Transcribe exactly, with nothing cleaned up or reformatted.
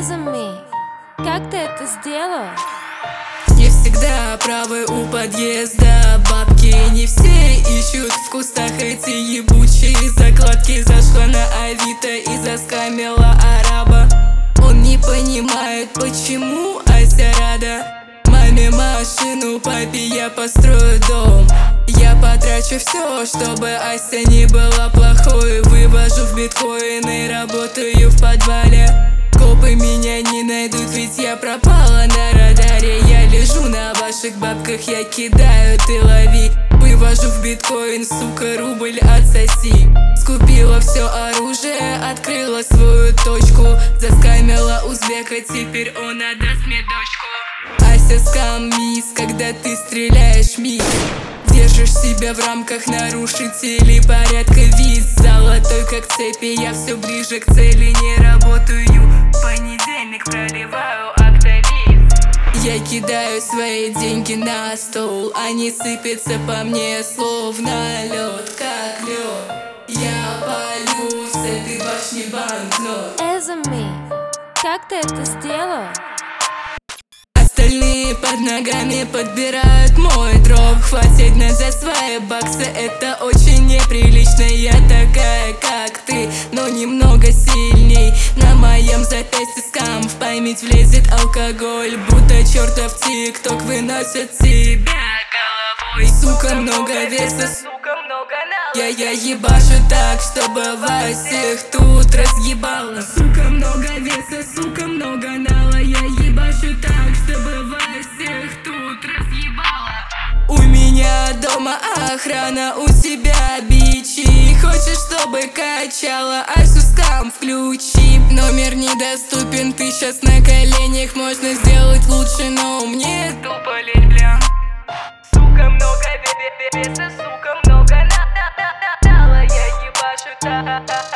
Эзами, как ты это сделал? Не всегда правы у подъезда бабки. Не все ищут в кустах эти ебучие закладки. Зашла на Авито и заскамила араба. Он не понимает, почему Ася рада. Маме машину, папе я построю дом. Я потрачу все, чтобы Ася не была плохой. Вывожу в биткоины, работаю в подвале. Копы меня не найдут, ведь я пропала на радаре. Я лежу на ваших бабках, я кидаю, ты лови. Вывожу в биткоин, сука, рубль отсоси. Скупила все оружие, открыла свою точку. Заскамила узбека, теперь он отдаст мне дочку. Ася скам мисс, когда ты стреляешь миг. Держишь себя в рамках нарушителей порядка. Вид золотой, как цепи, я все ближе к цели. Не работаю, понедельник проливаю актовиз. Я кидаю свои деньги на стол, они сыпятся по мне словно лед, как лед. Я палю с этой башни банкнот. Эзами, как ты это сделал? Остальные под ногами подбирают мой дроп. Хватит на за свои баксы, это очень неприлично. Я такая, как ты, но немного сильней. На моем запястье скам, в память влезет алкоголь. Будто чертов тик-ток выносит тебя головой. Сука, много веса, сука, много нала. Я, я ебашу так, чтобы вас всех тут разъебало. Сука, много веса, сука, много нала. Я ебашу так, чтобы вас всех тут разъебало. У меня дома охрана, у тебя бичи. Хочешь, чтобы качала, Асю скам включи. Номер недоступен, ты сейчас на коленях. Можно сделать лучше, но мне тупо лень, бля. Сука, много веса, сука, много нала. Я ебашу так.